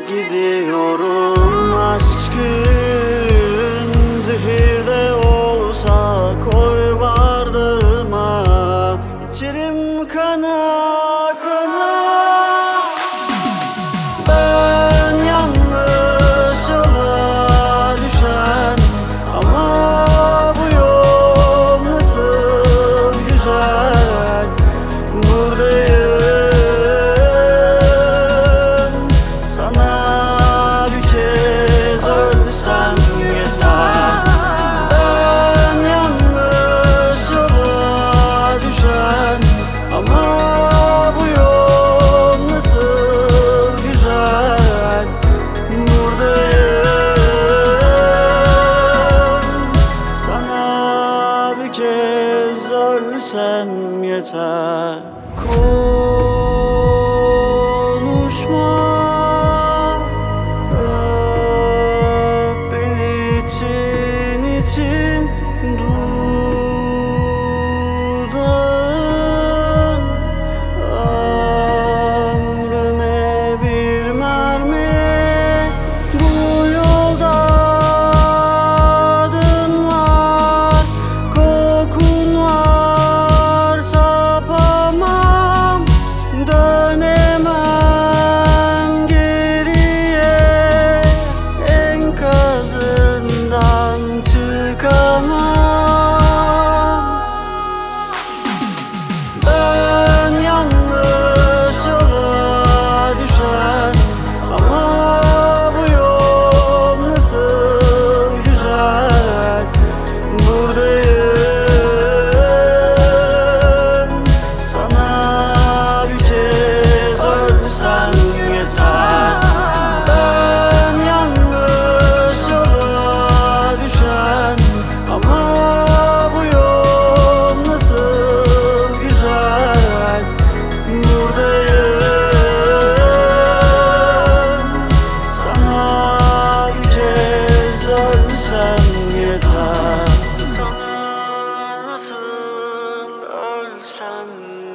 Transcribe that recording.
gidiyorum. Aşkın zehirde olsa koy bardağıma, içerim kana kana. Ben yanlış yola düşen, ama bu yol nasıl güzel. Buradayım, sana bir kez ölsem yeter. Ben yanlış yola düşen, ama bu yol nasıl güzel. Buradayım, sana bir kez ölsem yeter. Konuşma, öp beni için için dudağın. Ömrüme bir mermi, bu yolda adın var, kokun var, sapamam, dönemem geriye, enkazından çıkamam. Ben yanlış yola düşen, ama bu yol nasıl güzel. Buradayım, sana bir kez ölsem yeter. Ben yanlış yola düşen, ama bu yol nasıl güzel. Buradayım, sana bir kez ölsem yeter. Sana nasıl ölsem